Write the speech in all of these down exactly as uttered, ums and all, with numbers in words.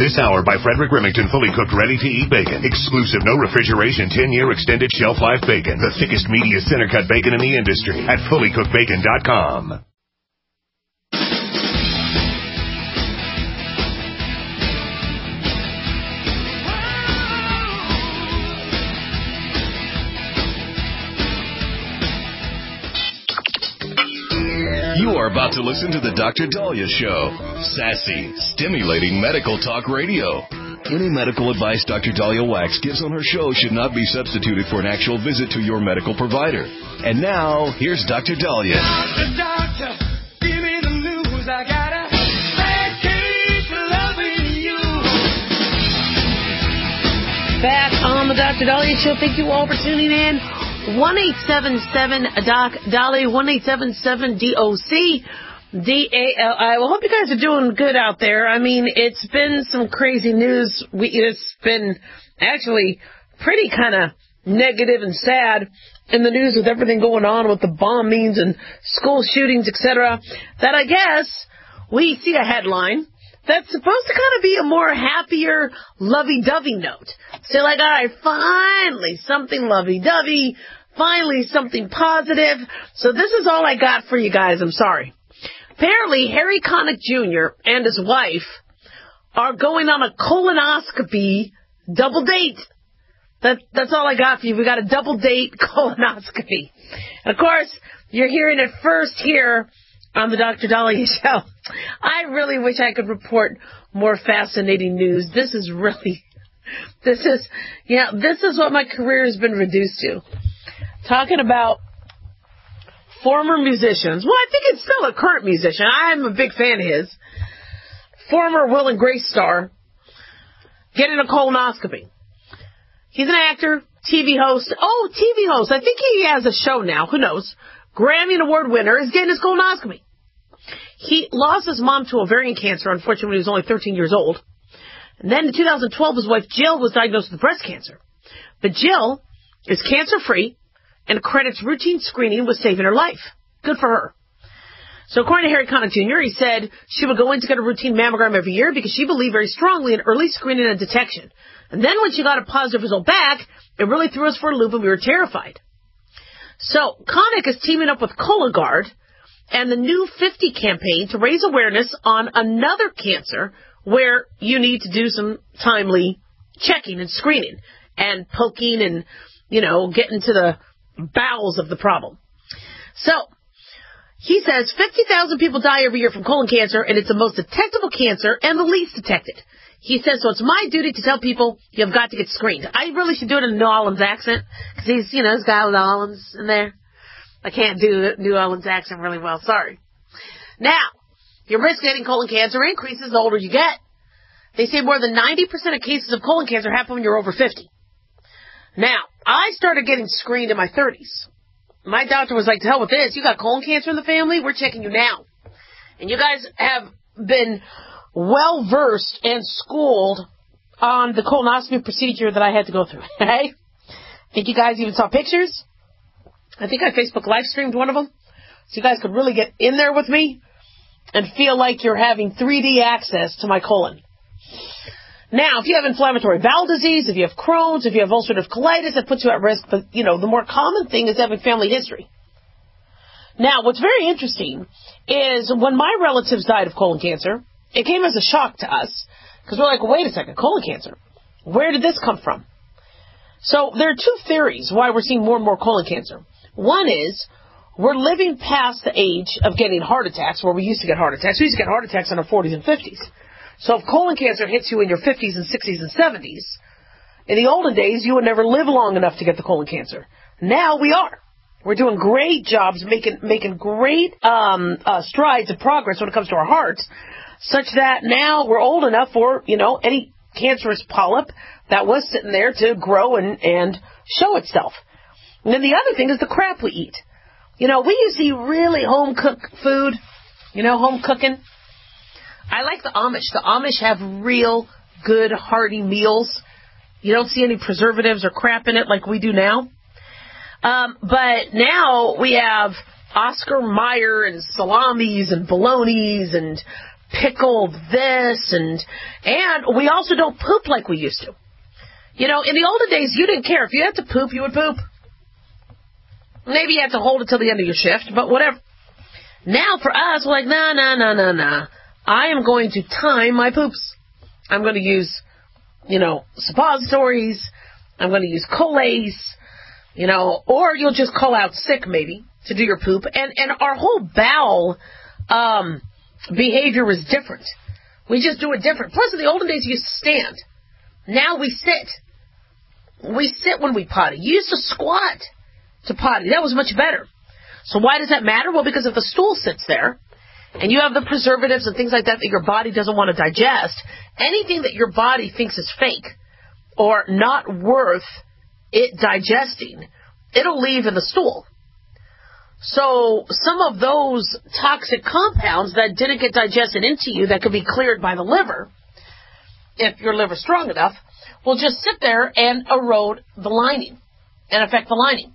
This hour by Frederick Remington, fully cooked, ready-to-eat bacon. Exclusive, no refrigeration, ten-year extended shelf life bacon. The thickest, meatiest, center-cut bacon in the industry at fully cooked bacon dot com. You are about to listen to the Doctor Dahlia Show. Sassy, stimulating medical talk radio. Any medical advice Doctor Dahlia Wax gives on her show should not be substituted for an actual visit to your medical provider. And now, here's Doctor Dahlia. Doctor, doctor, give me the news. I got a bad case of loving you. Back on the Doctor Dahlia Show. Thank you all for tuning in. one eight seven seven doc Dahlia, one eight seven seven D O C D A L I. Well, hope you guys are doing good out there. I mean, it's been some crazy news. We, it's been actually pretty kind of negative and sad in the news with everything going on with the bombings and school shootings, et cetera, that I guess we see a headline that's supposed to kind of be a more happier, lovey-dovey note. So like, all right, finally, something lovey-dovey, finally something positive. So this is all I got for you guys. I'm sorry. Apparently, Harry Connick Junior and his wife are going on a colonoscopy double date. That, that's all I got for you. We got a double date colonoscopy. And of course, you're hearing it first here on the Doctor Dahlia Show. I really wish I could report more fascinating news. This is really, this is, yeah, this is what my career has been reduced to. Talking about former musicians. Well, I think it's still a current musician. I'm a big fan of his. Former Will and Grace star getting a colonoscopy. He's an actor, T V host. Oh, T V host. I think he has a show now. Who knows? Grammy Award winner is getting his colonoscopy. He lost his mom to ovarian cancer, unfortunately, when he was only thirteen years old. And then in two thousand twelve, his wife Jill was diagnosed with breast cancer. But Jill is cancer-free and credits routine screening with saving her life. Good for her. So according to Harry Connick Junior, he said she would go in to get a routine mammogram every year because she believed very strongly in early screening and detection. And then when she got a positive result back, it really threw us for a loop and we were terrified. So Connick is teaming up with Cologuard and the New fifty campaign to raise awareness on another cancer where you need to do some timely checking and screening and poking and, you know, getting to the bowels of the problem. So he says fifty thousand people die every year from colon cancer, and it's the most detectable cancer and the least detected. He says, so it's my duty to tell people you've got to get screened. I really should do it in a New Orleans accent, because he's, you know, he's got New Orleans in there. I can't do New Orleans accent really well, sorry. Now, your risk of getting colon cancer increases the older you get. They say more than ninety percent of cases of colon cancer happen when you're over fifty. Now, I started getting screened in my thirties. My doctor was like, to hell with this, you got colon cancer in the family, we're checking you now. And you guys have been well versed and schooled on the colonoscopy procedure that I had to go through. Hey, I think you guys even saw pictures. I think I Facebook live streamed one of them, so you guys could really get in there with me and feel like you're having three D access to my colon. Now, if you have inflammatory bowel disease, if you have Crohn's, if you have ulcerative colitis, that puts you at risk. But you know, the more common thing is having family history. Now, what's very interesting is when my relatives died of colon cancer, it came as a shock to us, because we're like, wait a second, colon cancer, where did this come from? So there are two theories why we're seeing more and more colon cancer. One is we're living past the age of getting heart attacks, where we used to get heart attacks. We used to get heart attacks in our forties and fifties. So if colon cancer hits you in your fifties and sixties and seventies, in the olden days, you would never live long enough to get the colon cancer. Now we are. We're doing great jobs, making making great um, uh, strides of progress when it comes to our hearts, such that now we're old enough for, you know, any cancerous polyp that was sitting there to grow and, and show itself. And then the other thing is the crap we eat. You know, we used to eat really home-cooked food, you know, home cooking. I like the Amish. The Amish have real good, hearty meals. You don't see any preservatives or crap in it like we do now. Um, but now we have Oscar Mayer and salamis and bolognas and pickled this, and and we also don't poop like we used to. You know, in the olden days, you didn't care. If you had to poop, you would poop. Maybe you had to hold it till the end of your shift, but whatever. Now for us, we're like, nah, nah, nah, nah, nah. I am going to time my poops. I'm going to use, you know, suppositories. I'm going to use Colace, you know, or you'll just call out sick maybe to do your poop. And, and our whole bowel um, behavior is different. We just do it different. Plus, in the olden days, you used to stand. Now we sit. We sit when we potty. You used to squat to potty. That was much better. So why does that matter? Well, because if the stool sits there, and you have the preservatives and things like that that your body doesn't want to digest, anything that your body thinks is fake or not worth it digesting, it'll leave in the stool. So some of those toxic compounds that didn't get digested into you that could be cleared by the liver, if your liver's strong enough, will just sit there and erode the lining and affect the lining.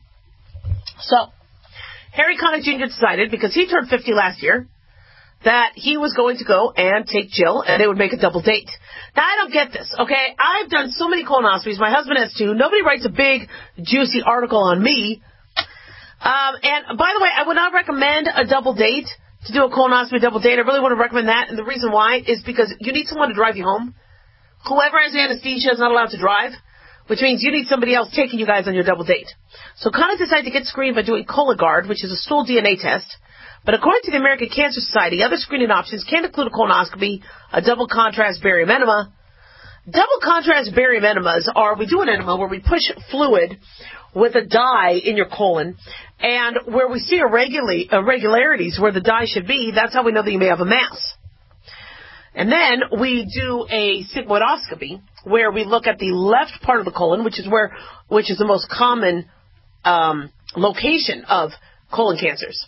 So Harry Connick Junior decided, because he turned fifty last year, that he was going to go and take Jill, and they would make a double date. Now, I don't get this, okay? I've done so many colonoscopies. My husband has too. Nobody writes a big, juicy article on me. Um, and, by the way, I would not recommend a double date, to do a colonoscopy double date. I really want to recommend that, and the reason why is because you need someone to drive you home. Whoever has anesthesia is not allowed to drive, which means you need somebody else taking you guys on your double date. So Connick decided to get screened by doing Cologuard, which is a stool D N A test. But according to the American Cancer Society, other screening options can include a colonoscopy, a double contrast barium enema. Double contrast barium enemas are, we do an enema where we push fluid with a dye in your colon, and where we see irregula- irregularities where the dye should be, that's how we know that you may have a mass. And then we do a sigmoidoscopy, where we look at the left part of the colon, which is where, which is the most common um, location of colon cancers.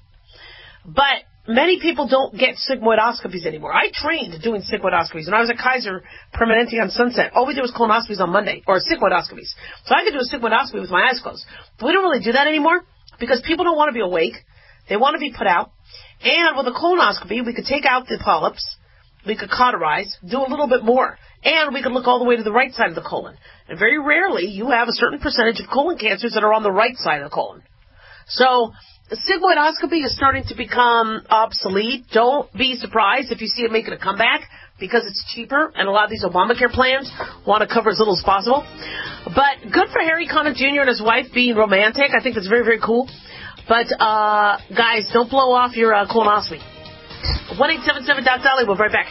But many people don't get sigmoidoscopies anymore. I trained doing sigmoidoscopies. When I was at Kaiser Permanente on Sunset, all we did was colonoscopies on Monday, or sigmoidoscopies. So I could do a sigmoidoscopy with my eyes closed. But we don't really do that anymore because people don't want to be awake. They want to be put out. And with a colonoscopy, we could take out the polyps. We could cauterize, do a little bit more. And we could look all the way to the right side of the colon. And very rarely, you have a certain percentage of colon cancers that are on the right side of the colon. So the sigmoidoscopy is starting to become obsolete. Don't be surprised if you see it making a comeback because it's cheaper, and a lot of these Obamacare plans want to cover as little as possible. But good for Harry Connick Junior and his wife being romantic. I think that's very, very cool. But, uh, guys, don't blow off your uh, colonoscopy. one eight seven seven Doc Dolly. We'll be right back.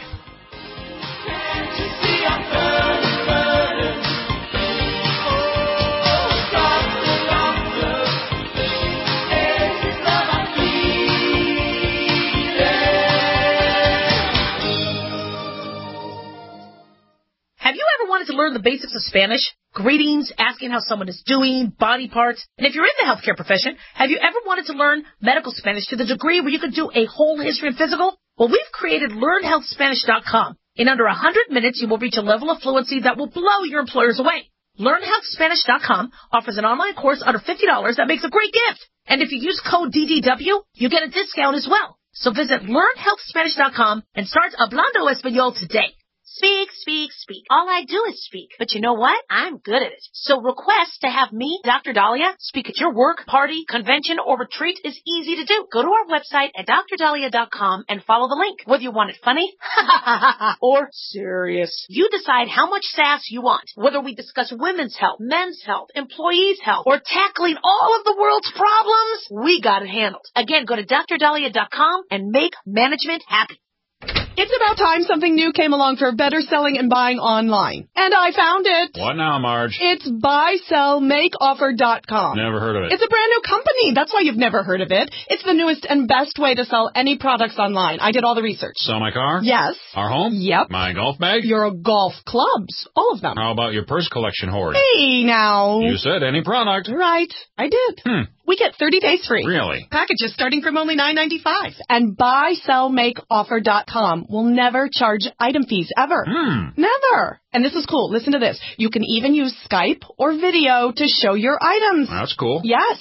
Have you ever wanted to learn the basics of Spanish? Greetings, asking how someone is doing, body parts. And if you're in the healthcare profession, have you ever wanted to learn medical Spanish to the degree where you could do a whole history and physical? Well, we've created learn health spanish dot com. In under one hundred minutes, you will reach a level of fluency that will blow your employers away. learn health spanish dot com offers an online course under fifty dollars that makes a great gift. And if you use code D D W, you get a discount as well. So visit learn health spanish dot com and start Hablando Español today. Speak, speak, speak. All I do is speak. But you know what? I'm good at it. So request to have me, Doctor Dahlia, speak at your work, party, convention, or retreat is easy to do. Go to our website at dr dahlia dot com and follow the link. Whether you want it funny or serious, you decide how much sass you want. Whether we discuss women's health, men's health, employees' health, or tackling all of the world's problems, we got it handled. Again, go to dr dahlia dot com and make management happy. It's about time something new came along for better selling and buying online. And I found it. What now, Marge? It's buy sell make offer dot com. Never heard of it. It's a brand new company. That's why you've never heard of it. It's the newest and best way to sell any products online. I did all the research. Sell my car? Yes. Our home? Yep. My golf bag? Your golf clubs. All of them. How about your purse collection hoard? Hey, now. You said any product. Right. I did. Hmm. We get thirty days free. Really? Packages starting from only nine ninety-five. And buy sell make offer dot com will never charge item fees ever. Hmm. Never. And this is cool. Listen to this. You can even use Skype or video to show your items. That's cool. Yes.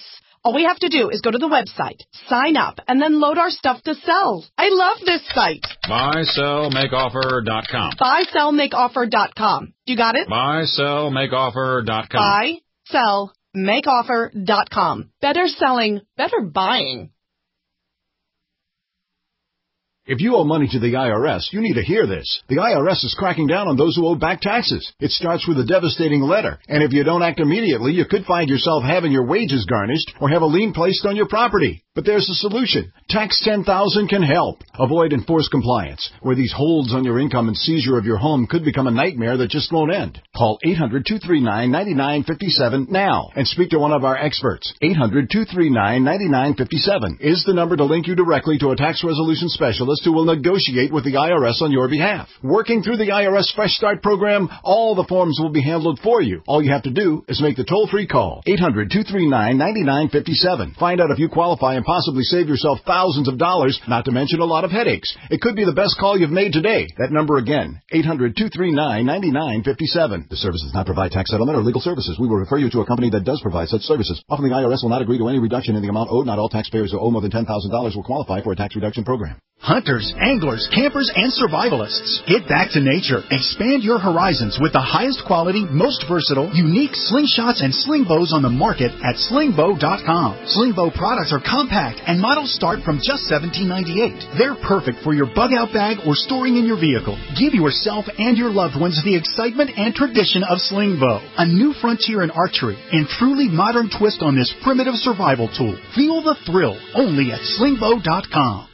All we have to do is go to the website, sign up, and then load our stuff to sell. I love this site. buy sell make offer dot com. buy sell make offer dot com. You got it? buy sell make offer dot com. buy sell make offer dot com. Better selling, better buying. If you owe money to the I R S, you need to hear this. The I R S is cracking down on those who owe back taxes. It starts with a devastating letter, and if you don't act immediately, you could find yourself having your wages garnished or have a lien placed on your property. But there's a solution. Tax ten thousand can help. Avoid enforced compliance, where these holds on your income and seizure of your home could become a nightmare that just won't end. Call eight hundred, two three nine, nine nine five seven now and speak to one of our experts. eight hundred, two three nine, nine nine five seven is the number to link you directly to a tax resolution specialist who will negotiate with the I R S on your behalf. Working through the I R S Fresh Start program, all the forms will be handled for you. All you have to do is make the toll-free call. eight hundred, two three nine, nine nine five seven. Find out if you qualify and possibly save yourself thousands of dollars, not to mention a lot of headaches. It could be the best call you've made today. That number again, eight hundred, two three nine, nine nine five seven. The service does not provide tax settlement or legal services. We will refer you to a company that does provide such services. Often the I R S will not agree to any reduction in the amount owed. Not all taxpayers who owe more than ten thousand dollars will qualify for a tax reduction program. Hunters, anglers, campers, and survivalists. Get back to nature. Expand your horizons with the highest quality, most versatile, unique slingshots and sling bows on the market at sling bow dot com. Sling bow products are compact and models start from just seventeen ninety-eight. They're perfect for your bug out bag or storing in your vehicle. Give yourself and your loved ones the excitement and tradition of sling bow, a new frontier in archery and truly modern twist on this primitive survival tool. Feel the thrill only at sling bow dot com.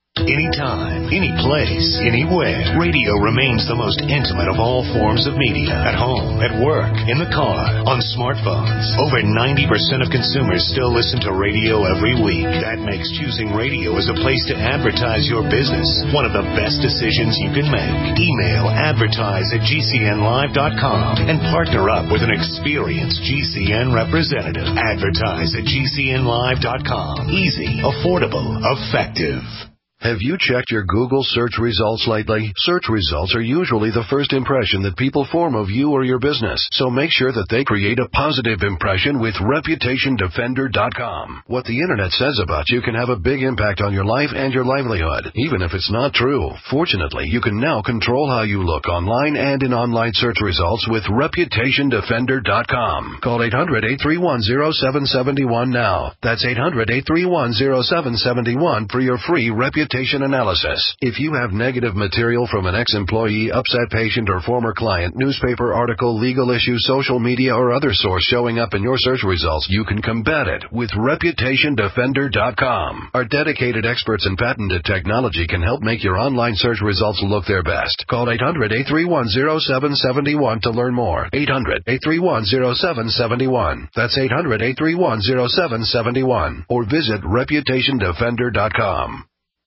Anytime, any place, anywhere, radio remains the most intimate of all forms of media. At home, at work, in the car, on smartphones. Over ninety percent of consumers still listen to radio every week. That makes choosing radio as a place to advertise your business one of the best decisions you can make. Email advertise at G C N live dot com and partner up with an experienced G C N representative. Advertise at G C N live dot com. Easy, affordable, effective. Have you checked your Google search results lately? Search results are usually the first impression that people form of you or your business, so make sure that they create a positive impression with reputation defender dot com. What the internet says about you can have a big impact on your life and your livelihood, even if it's not true. Fortunately, you can now control how you look online and in online search results with reputation defender dot com. Call eight hundred, eight three one, zero seven seven one now. That's eight hundred, eight three one, zero seven seven one for your free reputation analysis. If you have negative material from an ex-employee, upset patient, or former client, newspaper article, legal issue, social media, or other source showing up in your search results, you can combat it with reputation defender dot com. Our dedicated experts in patented technology can help make your online search results look their best. Call eight hundred, eight three one, zero seven seven one to learn more. eight hundred, eight three one, zero seven seven one. That's eight hundred, eight three one, zero seven seven one. Or visit reputation defender dot com.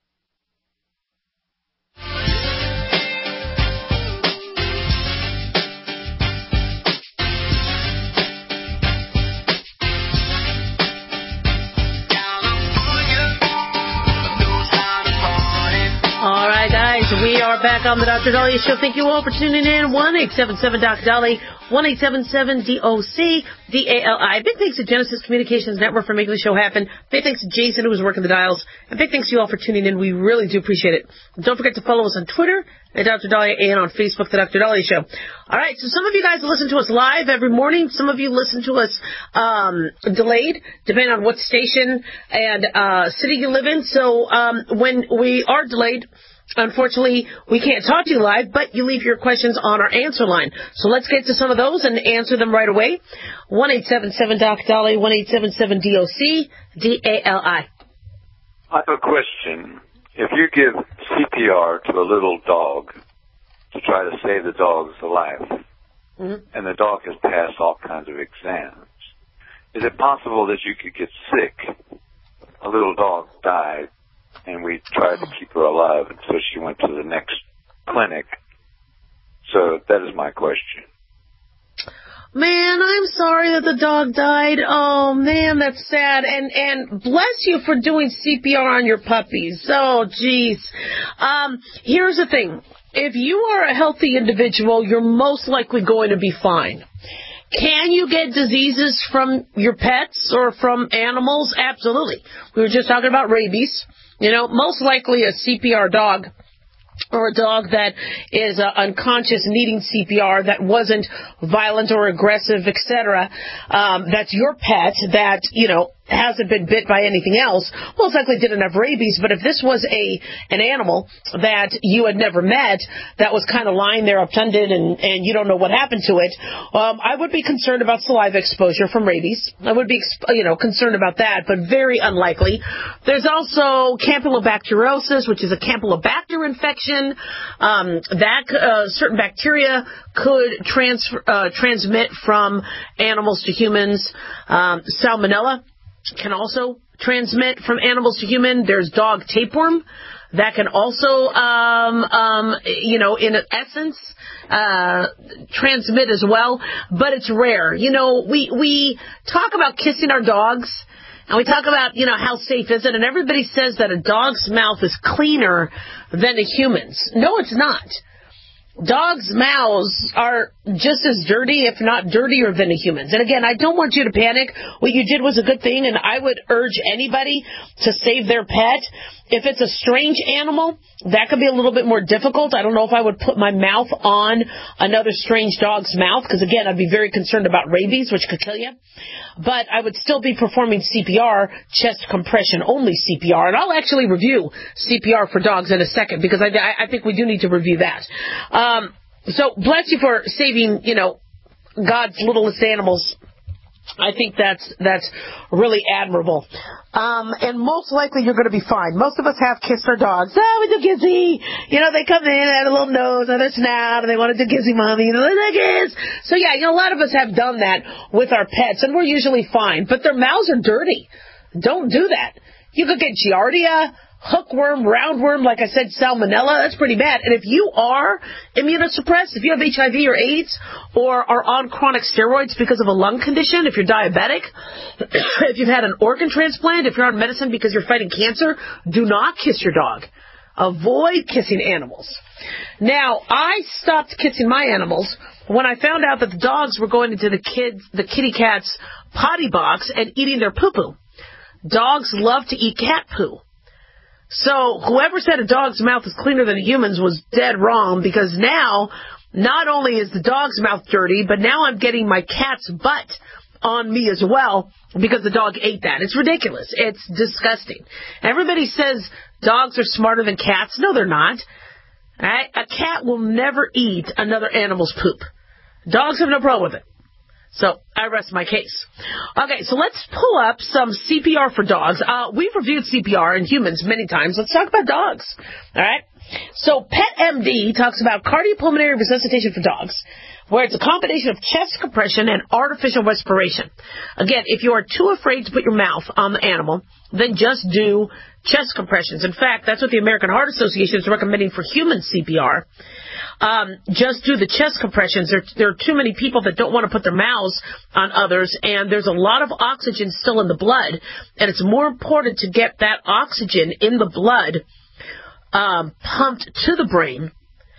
All right, guys, we are back on the Doctor Dahlia Show. Thank you all for tuning in. one eight seven seven Doctor Dolly, one eight seven seven D O C D A L I. Big thanks to Genesis Communications Network for making the show happen. Big thanks to Jason, who was working the dials. And big thanks to you all for tuning in. We really do appreciate it. And don't forget to follow us on Twitter at Doctor Dahlia and on Facebook, The Doctor Dahlia Show. All right, so some of you guys listen to us live every morning. Some of you listen to us um, delayed, depending on what station and uh, city you live in. So um, when we are delayed, unfortunately, we can't talk to you live, but you leave your questions on our answer line. So let's get to some of those and answer them right away. one eight seven seven Doctor Dolly, one eight seven seven D O C D A L I. I have a question. If you give C P R to a little dog to try to save the dog's life, mm-hmm. and the dog has passed all kinds of exams, is it possible that you could get sick? A little dog died, and we tried to keep her alive until she went to the next clinic. So that is my question. Man, I'm sorry that the dog died. Oh, man, that's sad. And and bless you for doing C P R on your puppies. Oh, jeez. Um, here's the thing. If you are a healthy individual, you're most likely going to be fine. Can you get diseases from your pets or from animals? Absolutely. We were just talking about rabies. You know, most likely a C P R dog or a dog that is uh, unconscious needing C P R that wasn't violent or aggressive, et cetera, um, that's your pet that, you know, hasn't been bit by anything else, most likely didn't have rabies. But if this was a an animal that you had never met that was kind of lying there untended and, and you don't know what happened to it, um, I would be concerned about saliva exposure from rabies. I would be, you know, concerned about that, but very unlikely. There's also Campylobacteriosis, which is a Campylobacter infection. Um, that uh, certain bacteria could transfer, uh, transmit from animals to humans. Um, Salmonella can also transmit from animals to human. There's dog tapeworm that can also, um, um, you know, in essence, uh, transmit as well, but it's rare. You know, we, we talk about kissing our dogs, and we talk about, you know, how safe is it, and everybody says that a dog's mouth is cleaner than a human's. No, it's not. Dogs' mouths are just as dirty, if not dirtier than a human's. And again, I don't want you to panic. What you did was a good thing, and I would urge anybody to save their pet. If it's a strange animal, that could be a little bit more difficult. I don't know if I would put my mouth on another strange dog's mouth, because again, I'd be very concerned about rabies, which could kill you. But I would still be performing C P R, chest compression only C P R. And I'll actually review C P R for dogs in a second, because I, I think we do need to review that. Um, so bless you for saving, you know, God's littlest animals. I think that's that's really admirable. Um, and most likely you're going to be fine. Most of us have kissed our dogs. Oh, we do kissy. You know, they come in and have a little nose on their snout, and they want to do kissy, mommy. You know, they kiss. So, yeah, you know, a lot of us have done that with our pets, and we're usually fine. But their mouths are dirty. Don't do that. You could get giardia, hookworm, roundworm, like I said, salmonella. That's pretty bad. And if you are immunosuppressed, if you have H I V or AIDS or are on chronic steroids because of a lung condition, if you're diabetic, if you've had an organ transplant, if you're on medicine because you're fighting cancer, do not kiss your dog. Avoid kissing animals. Now, I stopped kissing my animals when I found out that the dogs were going into the kids, the kitty cat's potty box and eating their poo-poo. Dogs love to eat cat poo. So whoever said a dog's mouth is cleaner than a human's was dead wrong, because now not only is the dog's mouth dirty, but now I'm getting my cat's butt on me as well because the dog ate that. It's ridiculous. It's disgusting. Everybody says dogs are smarter than cats. No, they're not. All right? A cat will never eat another animal's poop. Dogs have no problem with it. So I rest my case. Okay, so let's pull up some C P R for dogs. Uh, we've reviewed C P R in humans many times. Let's talk about dogs. All right? So PetMD talks about cardiopulmonary resuscitation for dogs, where it's a combination of chest compression and artificial respiration. Again, if you are too afraid to put your mouth on the animal, then just do chest compressions. In fact, that's what the American Heart Association is recommending for human C P R. Um, just do the chest compressions. There, there are too many people that don't want to put their mouths on others, and there's a lot of oxygen still in the blood, and it's more important to get that oxygen in the blood um, pumped to the brain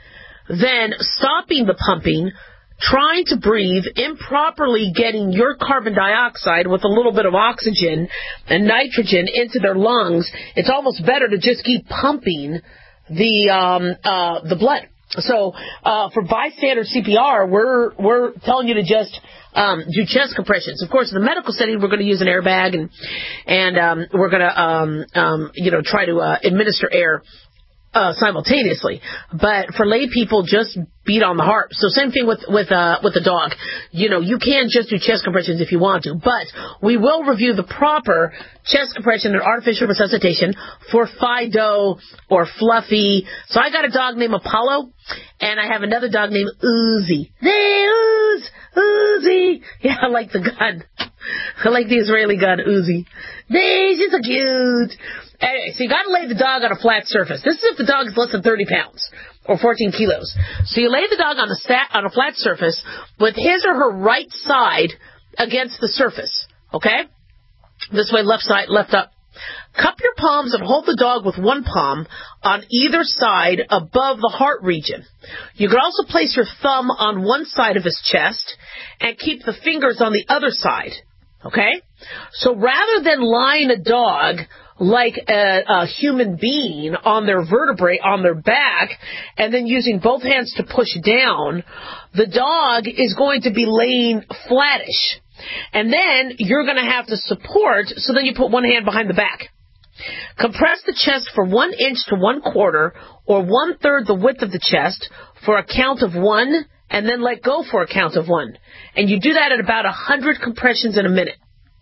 than stopping the pumping, trying to breathe, improperly getting your carbon dioxide with a little bit of oxygen and nitrogen into their lungs. It's almost better to just keep pumping the um, uh, the blood. So uh, for bystander C P R, we're we're telling you to just um, do chest compressions. Of course, in the medical setting, we're going to use an airbag, and and um, we're going to um, um, you know try to uh, administer air Uh, simultaneously. But for lay people, just beat on the heart. So same thing with with uh, with the dog. You know, you can just do chest compressions if you want to, but we will review the proper chest compression and artificial resuscitation for Fido or Fluffy. So I got a dog named Apollo, and I have another dog named Uzi. They ooze, Uzi. Yeah, I like the gun. I like the Israeli gun, Uzi. They, she's so cute. Anyway, so you got to lay the dog on a flat surface. This is if the dog is less than thirty pounds or fourteen kilos. So you lay the dog on a stat, on a flat surface with his or her right side against the surface. Okay? This way, left side, left up, Cup your palms and hold the dog with one palm on either side above the heart region. You could also place your thumb on one side of his chest and keep the fingers on the other side. Okay? So rather than lying a dog like a, a human being on their vertebrae, on their back, and then using both hands to push down, the dog is going to be laying flattish. And then you're going to have to support, so then you put one hand behind the back. Compress the chest for one inch to one quarter or one third the width of the chest for a count of one, and then let go for a count of one. And you do that at about one hundred compressions in a minute.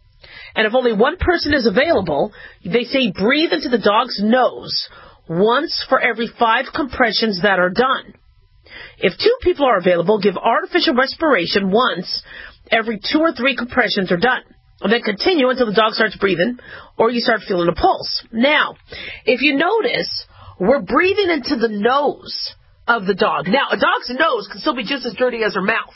And if only one person is available, they say breathe into the dog's nose once for every five compressions that are done. If two people are available, give artificial respiration once every two or three compressions are done. And then continue until the dog starts breathing or you start feeling a pulse. Now, if you notice, we're breathing into the nose of the dog. Now, a dog's nose can still be just as dirty as her mouth.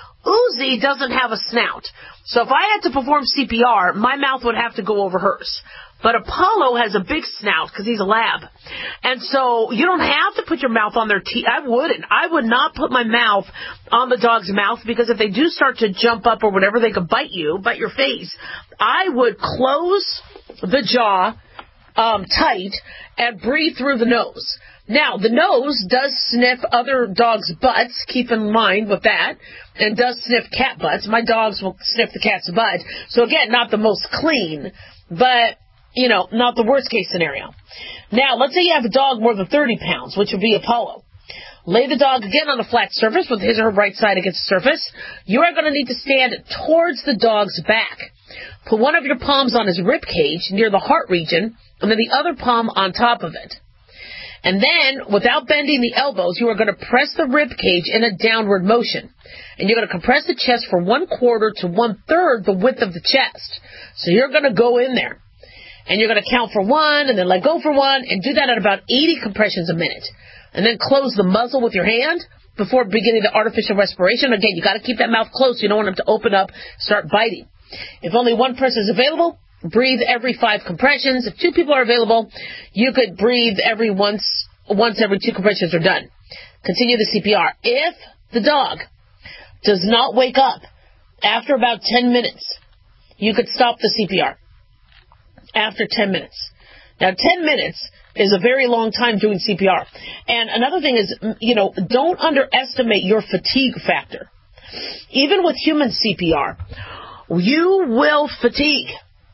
Uzi doesn't have a snout. So if I had to perform C P R, my mouth would have to go over hers. But Apollo has a big snout because he's a lab. And so you don't have to put your mouth on their teeth. I wouldn't. I would not put my mouth on the dog's mouth because if they do start to jump up or whatever, they could bite you, bite your face. I would close the jaw um, tight and breathe through the nose. Now, the nose does sniff other dogs' butts, keep in mind with that, and does sniff cat butts. My dogs will sniff the cat's butt. So, again, not the most clean, but, you know, not the worst-case scenario. Now, let's say you have a dog more than thirty pounds, which would be Apollo. Lay the dog again on a flat surface with his or her right side against the surface. You are going to need to stand towards the dog's back. Put one of your palms on his rib cage near the heart region, and then the other palm on top of it. And then, without bending the elbows, you are going to press the rib cage in a downward motion. And you're going to compress the chest for one quarter to one third the width of the chest. So you're going to go in there. And you're going to count for one, and then let go for one, and do that at about eighty compressions a minute. And then close the muzzle with your hand before beginning the artificial respiration. Again, you got to keep that mouth closed. You don't want them to open up, start biting. If only one person is available, breathe every five compressions. If two people are available, you could breathe every once, once every two compressions are done. Continue the C P R. If the dog does not wake up after about ten minutes, you could stop the C P R after ten minutes. Now, ten minutes is a very long time doing C P R. And another thing is, you know, don't underestimate your fatigue factor. Even with human C P R, you will fatigue.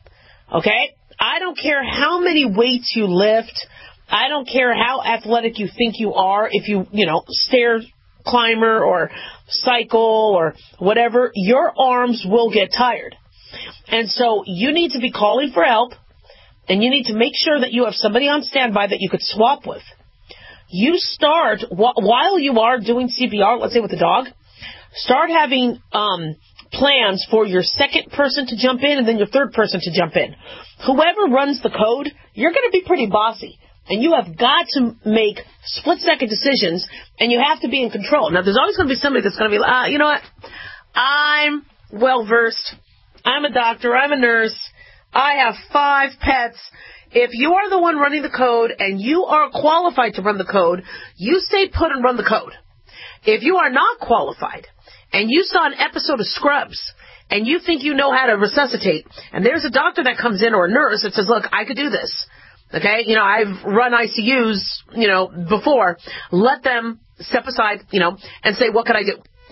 Okay? I don't care how many weights you lift. I don't care how athletic you think you are. If you, you know, stair climber or cycle or whatever, your arms will get tired. And so you need to be calling for help, and you need to make sure that you have somebody on standby that you could swap with. You start, wh- while you are doing C P R, let's say with the dog, start having um, plans for your second person to jump in and then your third person to jump in. Whoever runs the code, you're going to be pretty bossy. And you have got to make split-second decisions, and you have to be in control. Now, there's always going to be somebody that's going to be like, ah, you know what, I'm well-versed. I'm a doctor. I'm a nurse. I have five pets. If you are the one running the code and you are qualified to run the code, you stay put and run the code. If you are not qualified and you saw an episode of Scrubs and you think you know how to resuscitate, and there's a doctor that comes in or a nurse that says, look, I could do this. Okay, you know, I've run I C Us, you know, before. Let them step aside, you know, and say, what can I do?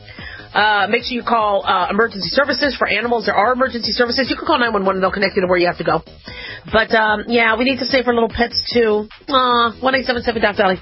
Uh, make sure you call uh, emergency services. For animals, there are emergency services. You can call nine one one and they'll connect you to where you have to go. But, um, yeah, we need to stay for little pets, too. Aw, one eight seven seven Doc Dolly.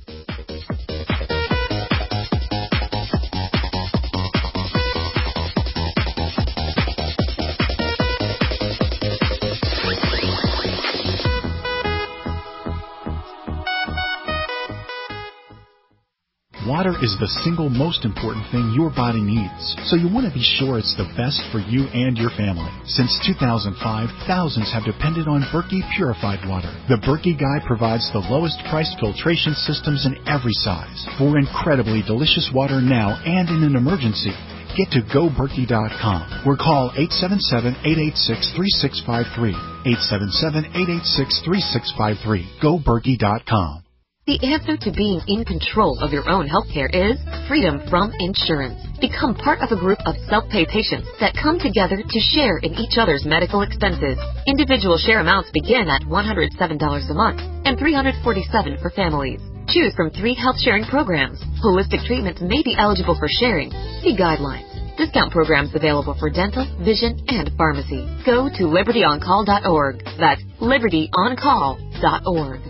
Water is the single most important thing your body needs, so you want to be sure it's the best for you and your family. Since two thousand five, thousands have depended on Berkey Purified Water. The Berkey Guy provides the lowest priced filtration systems in every size for incredibly delicious water now and in an emergency. get to go berkey dot com or call eight seven seven, eight eight six, three six five three. eight seven seven, eight eight six, three six five three. go berkey dot com. The answer to being in control of your own healthcare is freedom from insurance. Become part of a group of self-pay patients that come together to share in each other's medical expenses. Individual share amounts begin at one hundred seven dollars a month and three hundred forty-seven dollars for families. Choose from three health sharing programs. Holistic treatments may be eligible for sharing. See guidelines. Discount programs available for dental, vision, and pharmacy. Go to liberty on call dot org. That's liberty on call dot org.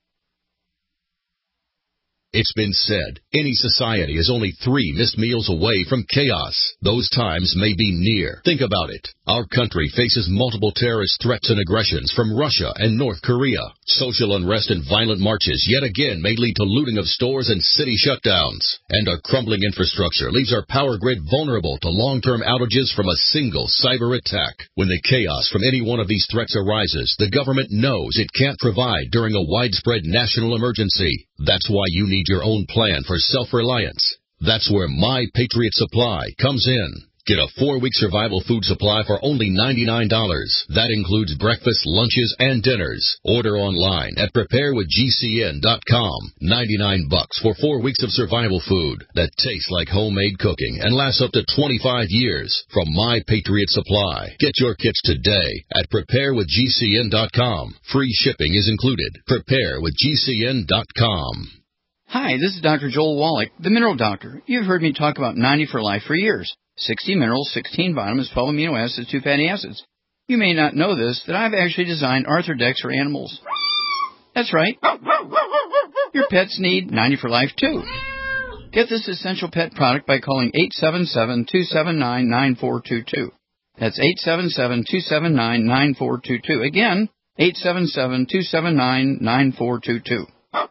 It's been said, any society is only three missed meals away from chaos. Those times may be near. Think about it. Our country faces multiple terrorist threats and aggressions from Russia and North Korea. Social unrest and violent marches yet again may lead to looting of stores and city shutdowns. And our crumbling infrastructure leaves our power grid vulnerable to long-term outages from a single cyber attack. When the chaos from any one of these threats arises, the government knows it can't provide during a widespread national emergency. That's why you need your own plan for self-reliance. That's where My Patriot Supply comes in. Get a four-week survival food supply for only ninety-nine dollars. That includes breakfast, lunches, and dinners. Order online at prepare with G C N dot com. ninety-nine bucks for four weeks of survival food that tastes like homemade cooking and lasts up to twenty-five years from My Patriot Supply. Get your kits today at prepare with G C N dot com. Free shipping is included. prepare with G C N dot com. Hi, this is Doctor Joel Wallach, the Mineral Doctor. You've heard me talk about ninety for Life for years. sixty minerals, sixteen vitamins, twelve amino acids, two fatty acids. You may not know this, that I've actually designed Arthrodex for animals. That's right. Your pets need ninety for Life, too. Get this essential pet product by calling eight seven seven, two seven nine, nine four two two. That's eight seven seven, two seven nine, nine four two two. Again, eight seven seven, two seven nine, nine four two two.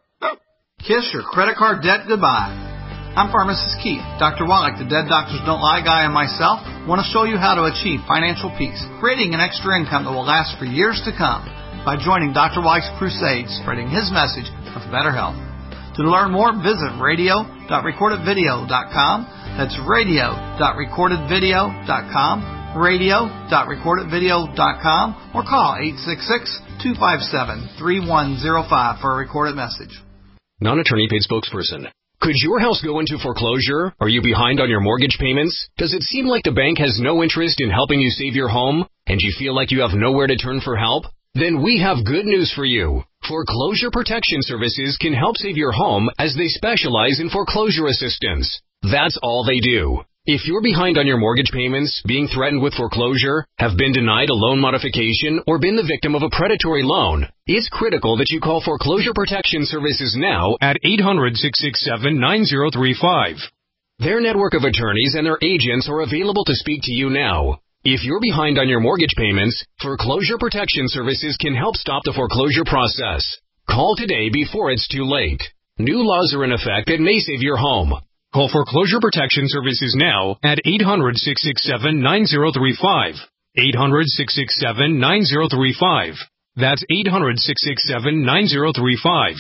Kiss your credit card debt goodbye. I'm Pharmacist Keith. Doctor Wallach, the Dead Doctors Don't Lie guy, and myself want to show you how to achieve financial peace, creating an extra income that will last for years to come by joining Doctor Wallach's crusade, spreading his message of better health. To learn more, visit radio dot recorded video dot com. That's radio dot recorded video dot com, radio dot recorded video dot com, or call eight six six, two five seven, three one zero five for a recorded message. Non-attorney paid spokesperson. Could your house go into foreclosure? Are you behind on your mortgage payments? Does it seem like the bank has no interest in helping you save your home, and you feel like you have nowhere to turn for help? Then we have good news for you. Foreclosure Protection Services can help save your home as they specialize in foreclosure assistance. That's all they do. If you're behind on your mortgage payments, being threatened with foreclosure, have been denied a loan modification, or been the victim of a predatory loan, it's critical that you call Foreclosure Protection Services now at eight hundred, six six seven, nine zero three five. Their network of attorneys and their agents are available to speak to you now. If you're behind on your mortgage payments, Foreclosure Protection Services can help stop the foreclosure process. Call today before it's too late. New laws are in effect that may save your home. Call Foreclosure Protection Services now at eight hundred, six six seven, nine zero three five. eight hundred, six six seven, nine zero three five. That's eight hundred, six six seven, nine zero three five.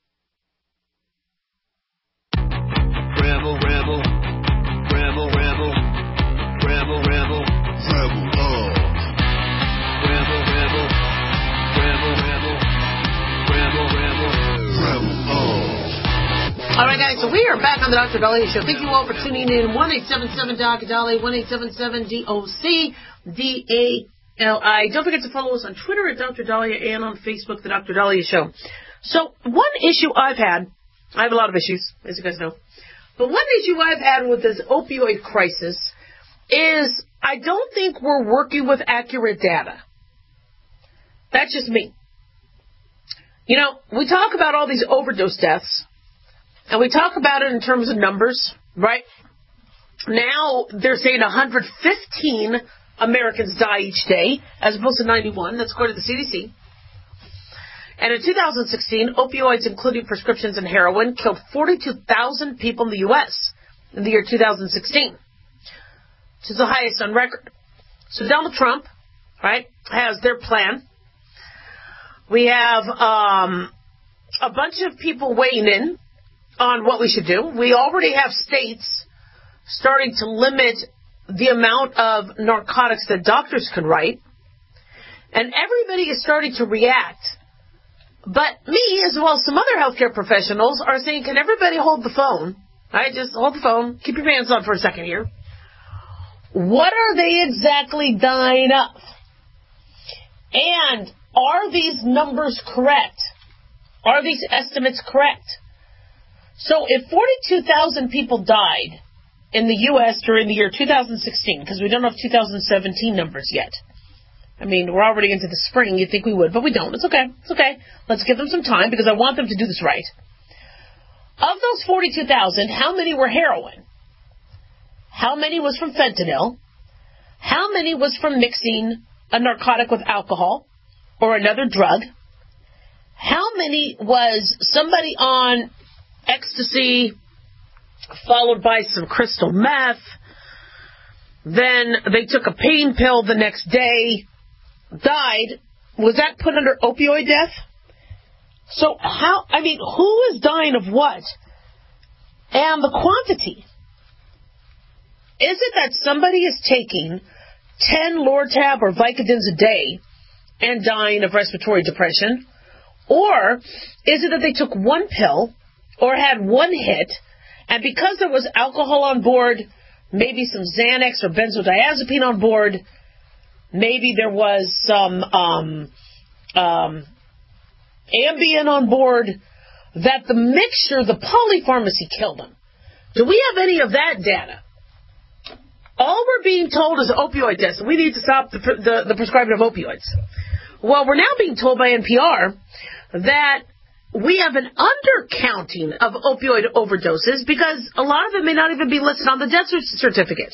Rebel, rebel, rebel, rebel, rebel, rebel, rebel, oh. Rebel, rebel, rebel, rebel, rebel, rebel, rebel, oh. All right, guys, so we are back on the Doctor Dahlia Show. Thank you all for tuning in. one eight seven seven D O C Dahlia, one eight seven seven D O C D A L I. Don't forget to follow us on Twitter at Doctor Dahlia and on Facebook, the Doctor Dahlia Show. So one issue I've had, I have a lot of issues, as you guys know, but one issue I've had with this opioid crisis is I don't think we're working with accurate data. That's just me. You know, we talk about all these overdose deaths, and we talk about it in terms of numbers, right? Now they're saying one hundred fifteen Americans die each day, as opposed to ninety-one. That's according to the C D C. And in two thousand sixteen, opioids, including prescriptions and heroin, killed forty-two thousand people in the U S in the year two thousand sixteen, which is the highest on record. So Donald Trump, right, has their plan. We have um, a bunch of people weighing in on what we should do. We already have states starting to limit the amount of narcotics that doctors can write, and everybody is starting to react. But me, as well as some other healthcare professionals, are saying, can everybody hold the phone? All right, just hold the phone. Keep your pants on for a second here. What are they exactly dying of? And are these numbers correct? Are these estimates correct? So if forty-two thousand people died in the U S during the year two thousand sixteen, because we don't have two thousand seventeen numbers yet. I mean, we're already into the spring. You'd think we would, but we don't. It's okay. It's okay. Let's give them some time because I want them to do this right. Of those forty-two thousand, how many were heroin? How many was from fentanyl? How many was from mixing a narcotic with alcohol or another drug? How many was somebody on ecstasy followed by some crystal meth? Then they took a pain pill the next day, died. Was that put under opioid death? So how, I mean, who is dying of what? And the quantity. Is it that somebody is taking ten Lortab or Vicodins a day and dying of respiratory depression? Or is it that they took one pill or had one hit, and because there was alcohol on board, maybe some Xanax or benzodiazepine on board, maybe there was some um, um, Ambien on board, that the mixture, the polypharmacy killed them? Do we have any of that data? All we're being told is opioid deaths. We need to stop the, the, the prescribing of opioids. Well, we're now being told by N P R that we have an undercounting of opioid overdoses because a lot of them may not even be listed on the death certificate.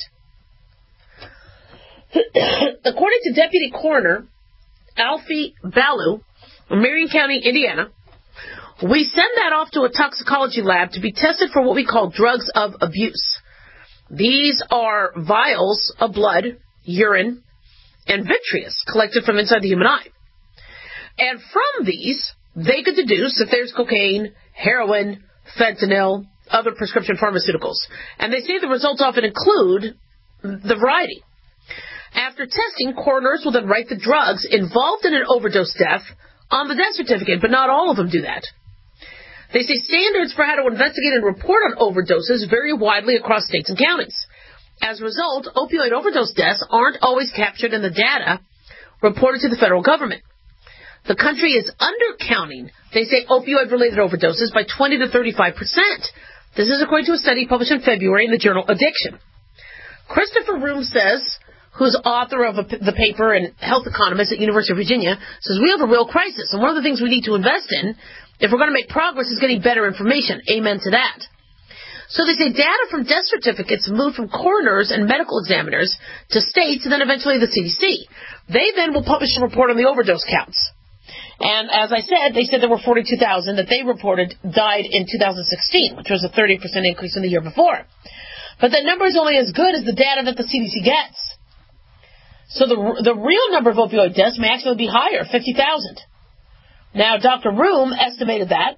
According to Deputy Coroner Alfie Ballew in Marion County, Indiana, we send that off to a toxicology lab to be tested for what we call drugs of abuse. These are vials of blood, urine, and vitreous collected from inside the human eye. And from these, they could deduce if there's cocaine, heroin, fentanyl, other prescription pharmaceuticals. And they say the results often include the variety. After testing, coroners will then write the drugs involved in an overdose death on the death certificate, but not all of them do that. They say standards for how to investigate and report on overdoses vary widely across states and counties. As a result, opioid overdose deaths aren't always captured in the data reported to the federal government. The country is undercounting, they say, opioid-related overdoses by twenty to thirty-five percent. This is according to a study published in February in the journal Addiction. Christopher Room says, who's author of a, the paper and health economist at University of Virginia, says we have a real crisis, and one of the things we need to invest in, if we're going to make progress, is getting better information. Amen to that. So they say data from death certificates moved from coroners and medical examiners to states and then eventually the C D C. They then will publish a report on the overdose counts. And as I said, they said there were forty-two thousand that they reported died in two thousand sixteen, which was a thirty percent increase in the year before. But that number is only as good as the data that the C D C gets. So the the real number of opioid deaths may actually be higher, fifty thousand. Now, Doctor Room estimated that.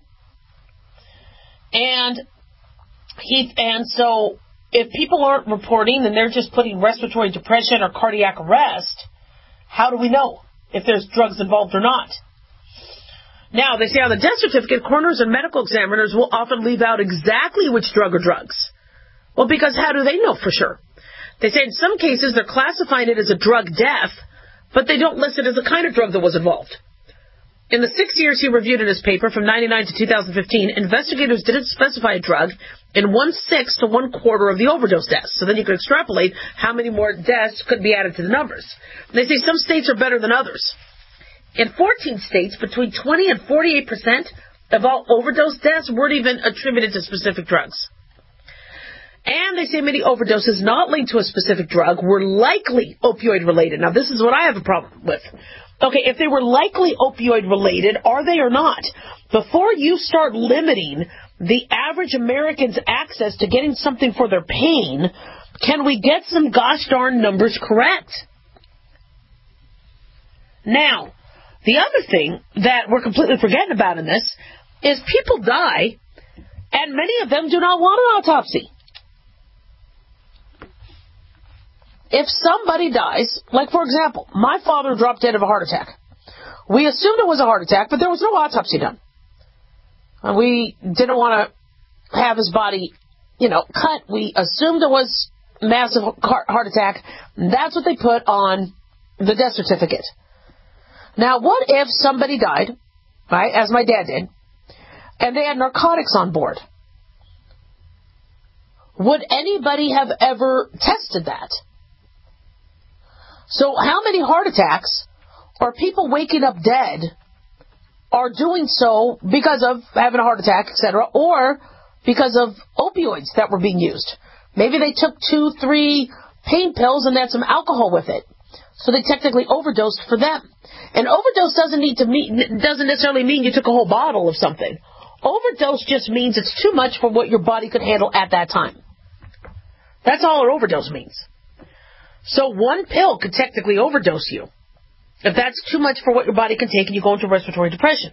And he and so if people aren't reporting and they're just putting respiratory depression or cardiac arrest, how do we know if there's drugs involved or not? Now, they say on the death certificate, coroners and medical examiners will often leave out exactly which drug or drugs. Well, because how do they know for sure? They say in some cases they're classifying it as a drug death, but they don't list it as the kind of drug that was involved. In the six years he reviewed in his paper, from ninety-nine to two thousand fifteen, investigators didn't specify a drug in one-sixth to one-quarter of the overdose deaths. So then you could extrapolate how many more deaths could be added to the numbers. And they say some states are better than others. In fourteen states, between twenty and forty-eight percent of all overdose deaths weren't even attributed to specific drugs. And they say many overdoses not linked to a specific drug were likely opioid-related. Now, this is what I have a problem with. Okay, if they were likely opioid-related, are they or not? Before you start limiting the average American's access to getting something for their pain, can we get some gosh darn numbers correct? Now, the other thing that we're completely forgetting about in this is people die, and many of them do not want an autopsy. if somebody dies, like, for example, my father dropped dead of a heart attack. We assumed it was a heart attack, but there was no autopsy done. And we didn't want to have his body, you know, cut. We assumed it was massive heart attack. That's what they put on the death certificate. Now, what if somebody died, right, as my dad did, and they had narcotics on board? Would anybody have ever tested that? So how many heart attacks or people waking up dead are doing so because of having a heart attack, et cetera, or because of opioids that were being used? Maybe they took two, three pain pills and they had some alcohol with it. So they technically overdosed for them. And overdose doesn't need to mean, doesn't necessarily mean you took a whole bottle of something. Overdose just means it's too much for what your body could handle at that time. That's all an overdose means. So one pill could technically overdose you if that's too much for what your body can take and you go into respiratory depression.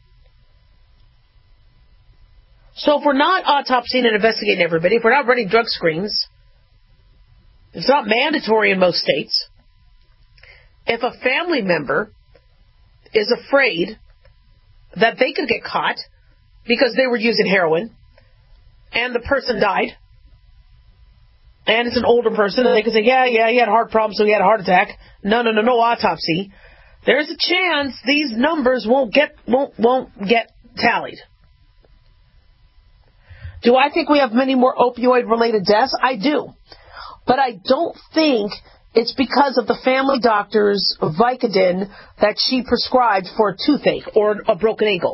So if we're not autopsying and investigating everybody, if we're not running drug screens, it's not mandatory in most states. If a family member is afraid that they could get caught because they were using heroin and the person died, and it's an older person, and they can say, yeah, yeah, he had heart problems, so he had a heart attack. No, no, no, no autopsy. There's a chance these numbers won't get won't won't get tallied. Do I think we have many more opioid-related deaths? I do. But I don't think it's because of the family doctor's Vicodin that she prescribed for a toothache or a broken ankle.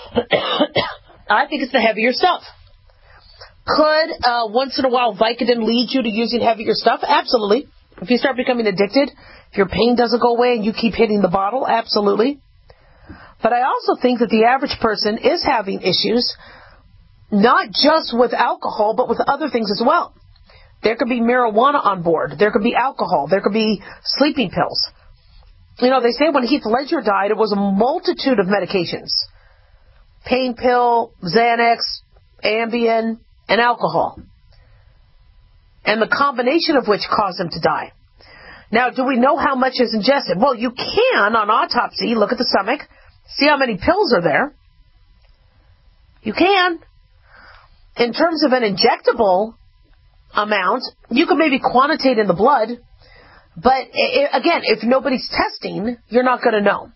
I think it's the heavier stuff. Could uh, once in a while Vicodin lead you to using heavier stuff? Absolutely. If you start becoming addicted, if your pain doesn't go away and you keep hitting the bottle, absolutely. But I also think that the average person is having issues, not just with alcohol, but with other things as well. There could be marijuana on board. There could be alcohol. There could be sleeping pills. You know, they say when Heath Ledger died, it was a multitude of medications. Pain pill, Xanax, Ambien, and alcohol. And the combination of which caused him to die. Now, do we know how much is ingested? Well, you can, on autopsy, look at the stomach, see how many pills are there. You can. In terms of an injectable amount, you can maybe quantitate in the blood, but it, again, if nobody's testing, you're not going to know.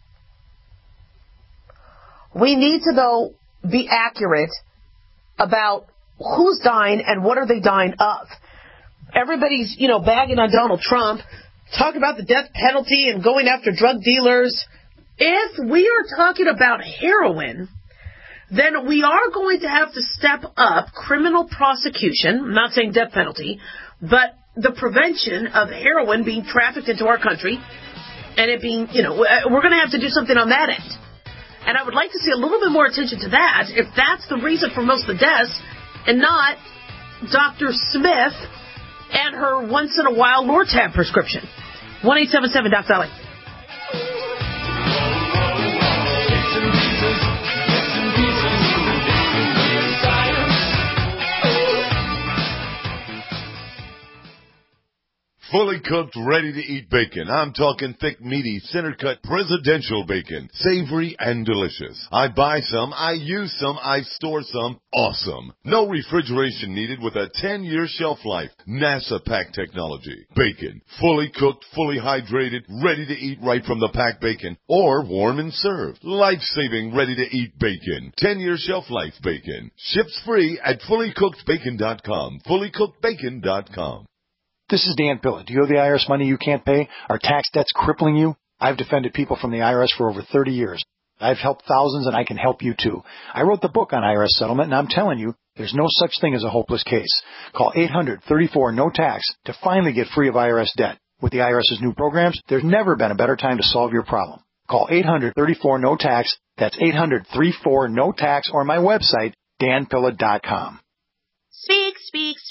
We need to, though, be accurate about who's dying and what are they dying of. Everybody's, you know, bagging on Donald Trump, talking about the death penalty and going after drug dealers. If we are talking about heroin, then we are going to have to step up criminal prosecution. I'm not saying death penalty, but the prevention of heroin being trafficked into our country and it being, you know, we're going to have to do something on that end. And I would like to see a little bit more attention to that if that's the reason for most of the deaths and not Doctor Smith and her once-in-a-while Lortab prescription. one eight seven seven Doc Dolly. Fully cooked, ready-to-eat bacon. I'm talking thick, meaty, center-cut presidential bacon. Savory and delicious. I buy some, I use some, I store some. Awesome. No refrigeration needed with a ten-year shelf life. NASA pack technology. Bacon. Fully cooked, fully hydrated, ready to eat right from the pack bacon. Or warm and served. Life-saving, ready-to-eat bacon. ten-year shelf life bacon. Ships free at fully cooked bacon dot com. fully cooked bacon dot com. This is Dan Pilla. Do you owe the I R S money you can't pay? Are tax debts crippling you? I've defended people from the I R S for over thirty years. I've helped thousands, and I can help you too. I wrote the book on I R S settlement, and I'm telling you, there's no such thing as a hopeless case. Call eight hundred, thirty-four, no tax to finally get free of I R S debt. With the IRS's new programs, there's never been a better time to solve your problem. Call eight hundred, thirty-four, no tax. That's eight hundred, thirty-four, no tax, or my website, dan pilla dot com. Speak, speak, speak.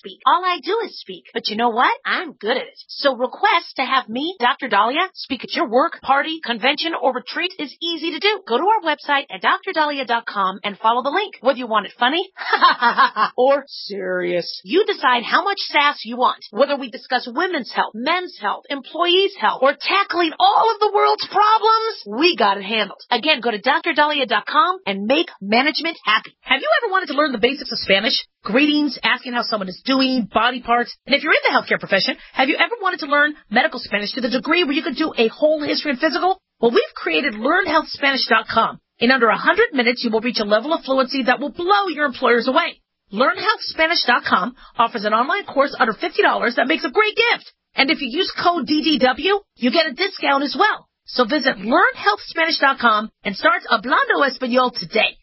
speak. All I do is speak. But you know what? I'm good at it. So request to have me, Doctor Dahlia, speak at your work, party, convention, or retreat is easy to do. Go to our website at dr dahlia dot com and follow the link. Whether you want it funny or serious, you decide how much sass you want. Whether we discuss women's health, men's health, employees' health, or tackling all of the world's problems, we got it handled. Again, go to dr dahlia dot com and make management happy. Have you ever wanted to learn the basics of Spanish? Greetings, asking how someone is doing, body parts. And if you're in the healthcare profession, have you ever wanted to learn medical Spanish to the degree where you could do a whole history and physical? Well, we've created learn health spanish dot com. In under one hundred minutes, you will reach a level of fluency that will blow your employers away. learn health spanish dot com offers an online course under fifty dollars that makes a great gift. And if you use code D D W, you get a discount as well. So visit learn health spanish dot com and start Hablando Español today.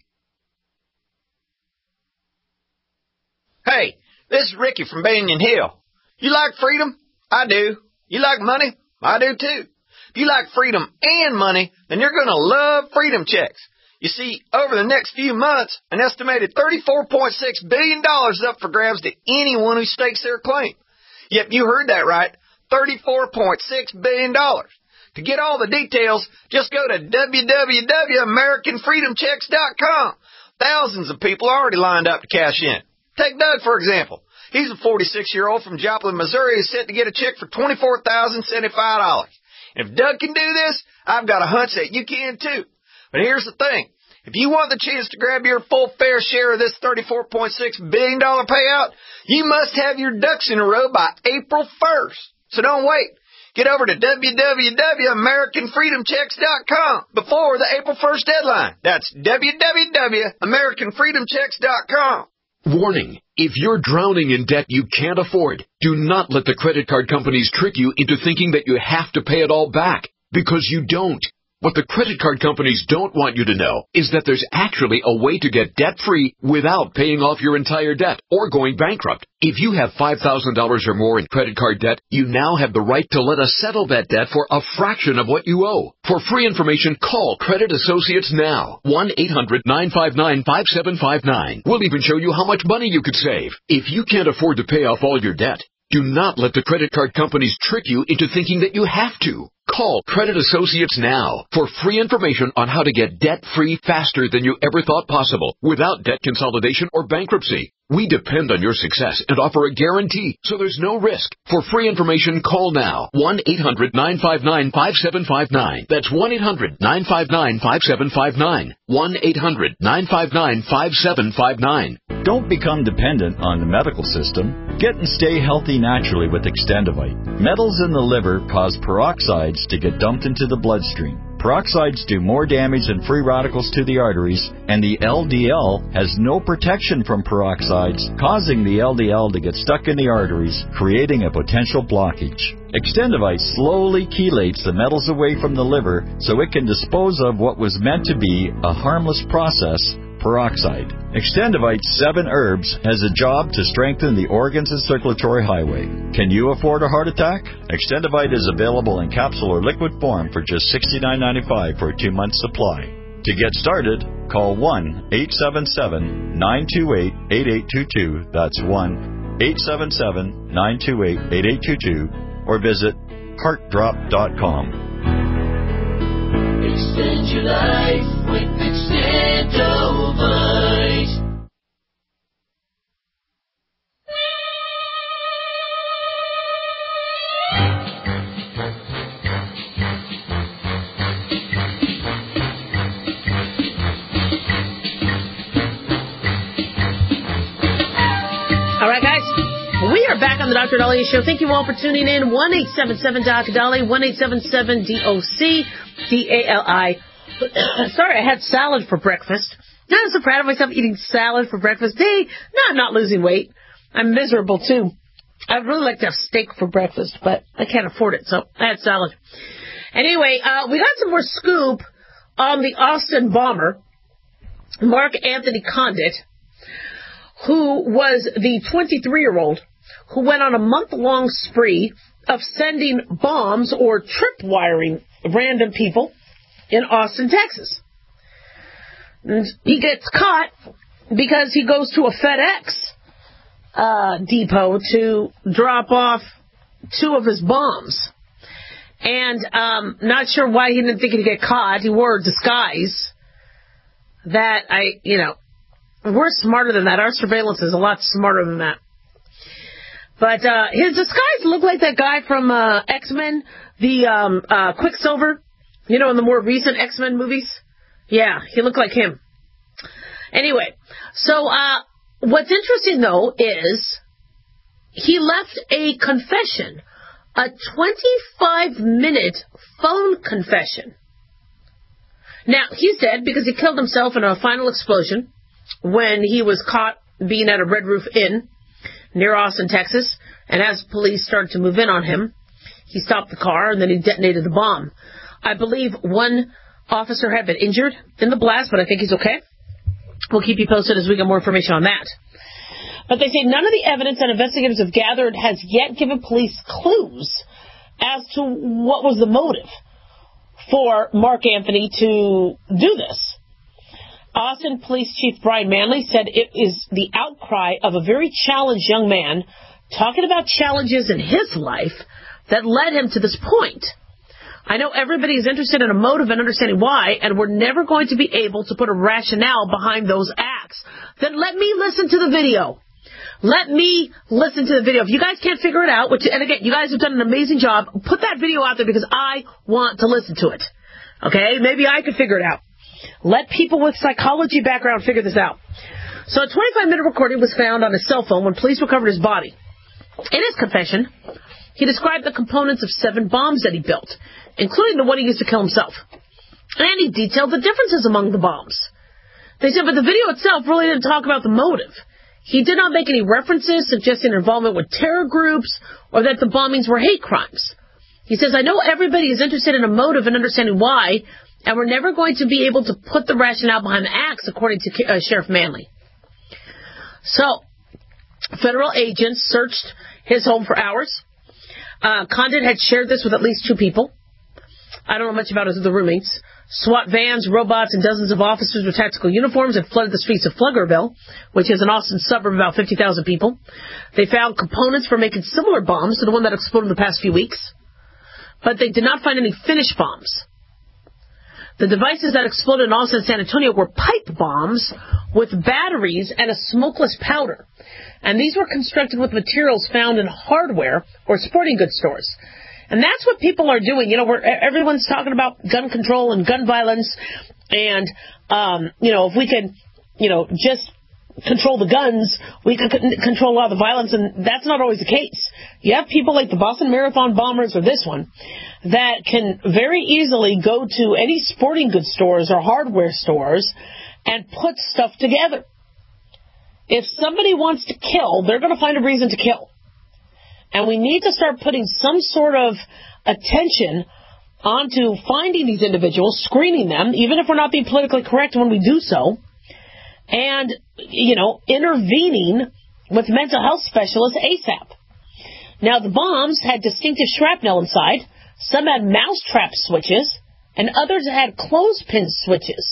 Hey, this is Ricky from Banyan Hill. You like freedom? I do. You like money? I do too. If you like freedom and money, then you're going to love Freedom Checks. You see, over the next few months, an estimated thirty-four point six billion dollars is up for grabs to anyone who stakes their claim. Yep, you heard that right, thirty-four point six billion dollars. To get all the details, just go to w w w dot american freedom checks dot com. Thousands of people are already lined up to cash in. Take Doug, for example. He's a forty-six-year-old from Joplin, Missouri who's set to get a check for twenty-four thousand seventy-five dollars. If Doug can do this, I've got a hunch that you can too. But here's the thing. If you want the chance to grab your full fair share of this thirty-four point six billion dollars payout, you must have your ducks in a row by April first. So don't wait. Get over to w w w dot american freedom checks dot com before the April first deadline. That's w w w dot american freedom checks dot com. Warning, if you're drowning in debt you can't afford, do not let the credit card companies trick you into thinking that you have to pay it all back, because you don't. What the credit card companies don't want you to know is that there's actually a way to get debt-free without paying off your entire debt or going bankrupt. If you have five thousand dollars or more in credit card debt, you now have the right to let us settle that debt for a fraction of what you owe. For free information, call Credit Associates now. one eight hundred nine five nine five seven five nine. We'll even show you how much money you could save. If you can't afford to pay off all your debt, do not let the credit card companies trick you into thinking that you have to. Call Credit Associates now for free information on how to get debt-free faster than you ever thought possible without debt consolidation or bankruptcy. We depend on your success and offer a guarantee, so there's no risk. For free information, call now. one eight hundred nine five nine five seven five nine. That's one eight hundred nine five nine five seven five nine. one eight hundred nine five nine five seven five nine. Don't become dependent on the medical system. Get and stay healthy naturally with Extendivite. Metals in the liver cause peroxides to get dumped into the bloodstream. Peroxides do more damage than free radicals to the arteries, and the L D L has no protection from peroxides, causing the L D L to get stuck in the arteries, creating a potential blockage. Extendivite slowly chelates the metals away from the liver so it can dispose of what was meant to be a harmless process, peroxide. Extendivite's seven herbs has a job to strengthen the organs and circulatory highway. Can you afford a heart attack? Extendivite is available in capsule or liquid form for just sixty-nine ninety-five for a two-month supply. To get started, call one eight seven seven nine two eight eight eight two two. That's one eight seven seven nine two eight eight eight two two, or visit heart drop dot com. Extend your life with Extendovite. All right, guys. We are back on the Doctor Dahlia Show. Thank you all for tuning in. one eight seven seven D O C Dali, one eight seven seven D O C D A L I. Sorry, I had salad for breakfast. I'm so proud of myself eating salad for breakfast. Hey, no, I'm not losing weight. I'm miserable, too. I'd really like to have steak for breakfast, but I can't afford it, so I had salad. Anyway, uh, we got some more scoop on the Austin bomber, Mark Anthony Condit, who was the twenty-three-year-old who went on a month-long spree of sending bombs or tripwiring random people in Austin, Texas. And he gets caught because he goes to a FedEx uh, depot to drop off two of his bombs. And um, not sure why he didn't think he'd get caught. He wore a disguise that I, you know, we're smarter than that. Our surveillance is a lot smarter than that. But uh, his disguise looked like that guy from uh, X-Men, the um, uh, Quicksilver, you know, in the more recent X-Men movies. Yeah, he looked like him. Anyway, so uh, what's interesting, though, is he left a confession, a twenty-five minute phone confession. Now, he said because he killed himself in a final explosion when he was caught being at a Red Roof Inn near Austin, Texas, and as police started to move in on him, he stopped the car and then he detonated the bomb. I believe one officer had been injured in the blast, but I think he's okay. We'll keep you posted as we get more information on that. But they say none of the evidence that investigators have gathered has yet given police clues as to what was the motive for Mark Anthony to do this. Austin Police Chief Brian Manley said it is the outcry of a very challenged young man talking about challenges in his life that led him to this point. I know everybody is interested in a motive and understanding why, and we're never going to be able to put a rationale behind those acts. Then let me listen to the video. Let me listen to the video. If you guys can't figure it out, which, and again, you guys have done an amazing job, put that video out there because I want to listen to it. Okay? Maybe I could figure it out. Let people with psychology background figure this out. So a twenty-five minute recording was found on his cell phone when police recovered his body. In his confession, he described the components of seven bombs that he built, including the one he used to kill himself. And he detailed the differences among the bombs. They said, but the video itself really didn't talk about the motive. He did not make any references suggesting involvement with terror groups or that the bombings were hate crimes. He says, I know everybody is interested in a motive and understanding why, and we're never going to be able to put the rationale behind the acts, according to uh, Sheriff Manley. So, federal agents searched his home for hours. Uh, Condit had shared this with at least two people. I don't know much about his other roommates. SWAT vans, robots, and dozens of officers with tactical uniforms had flooded the streets of Pflugerville, which is an Austin suburb of about fifty thousand people. They found components for making similar bombs to the one that exploded in the past few weeks, but they did not find any finished bombs. The devices that exploded in Austin and San Antonio were pipe bombs with batteries and a smokeless powder. And these were constructed with materials found in hardware or sporting goods stores. And that's what people are doing. You know, we're, everyone's talking about gun control and gun violence. And, um, you know, if we could, you know, just control the guns, we could control a lot of the violence. And that's not always the case. You have people like the Boston Marathon bombers or this one that can very easily go to any sporting goods stores or hardware stores and put stuff together. If somebody wants to kill, they're going to find a reason to kill. And we need to start putting some sort of attention onto finding these individuals, screening them, even if we're not being politically correct when we do so, and, you know, intervening with mental health specialists ASAP. Now, the bombs had distinctive shrapnel inside. Some had mousetrap switches, and others had clothespin switches.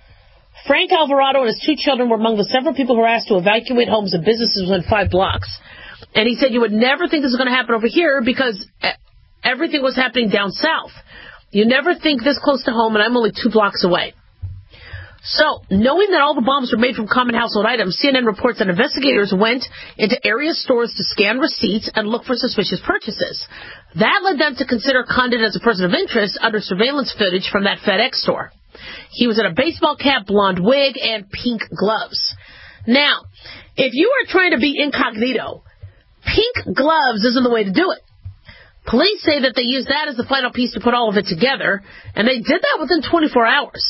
Frank Alvarado and his two children were among the several people who were asked to evacuate homes and businesses within five blocks. And he said you would never think this was going to happen over here because everything was happening down south. You never think this close to home, and I'm only two blocks away. So, knowing that all the bombs were made from common household items, C N N reports that investigators went into area stores to scan receipts and look for suspicious purchases. That led them to consider Condit as a person of interest under surveillance footage from that FedEx store. He was in a baseball cap, blonde wig, and pink gloves. Now, if you are trying to be incognito, pink gloves isn't the way to do it. Police say that they used that as the final piece to put all of it together, and they did that within twenty-four hours.